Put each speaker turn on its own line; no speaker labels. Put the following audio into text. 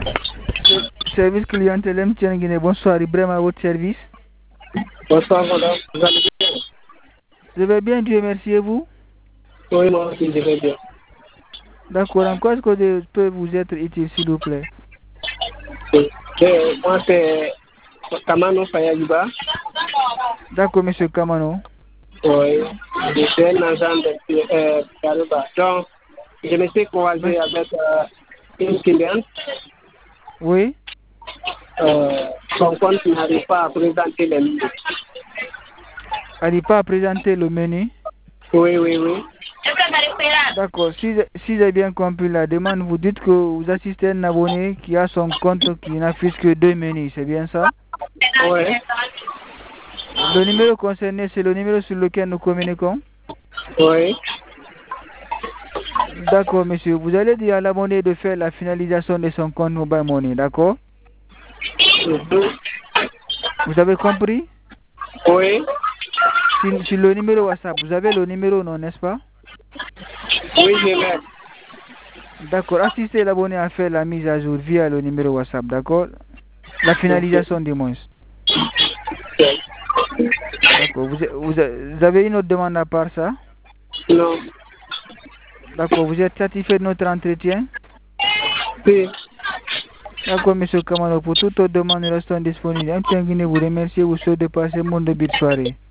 Service clientèle MTN Guinée, bonsoir, Ibrahim à votre service.
Bonsoir, madame. Vous allez bien?
Je vais bien, Dieu merci, et vous?
Oui, moi aussi, je vais bien.
D'accord, en quoi est-ce que je peux vous être utile, s'il vous plaît?
Moi, c'est Kamano Fayagiba.
D'accord, monsieur Kamano.
Oui, je suis un agent de Karuba. Donc, je me suis croisé
Monsieur...
avec une cliente.
Oui?
Son compte n'arrive pas à présenter les numéros.
Elle n'est pas à présenter le menu?
Oui, oui, oui.
D'accord, si j'ai bien compris la demande, vous dites que vous assistez à un abonné qui a son compte qui n'affiche que 2 menus, c'est bien ça?
Oui,
Le numéro concerné, c'est le numéro sur lequel nous communiquons?
oui.
D'accord, monsieur. Vous allez dire à l'abonné de faire la finalisation de son compte Mobile Money, d'accord? Vous avez compris?
Oui,
Sur le numéro WhatsApp, vous avez le numéro, non, n'est-ce pas?
oui, je l'ai.
D'accord. Assistez l'abonné à faire la mise à jour via le numéro WhatsApp, d'accord? La finalisation du moins. D'accord. Vous avez une autre demande à part ça?
Non.
D'accord. Vous êtes satisfait de notre entretien?
Si.
D'accord, monsieur Kamano. Pour toute autre demande, nous restons disponibles. Un Guinée vous remercie et vous souhaite de passer une bonne début de soirée.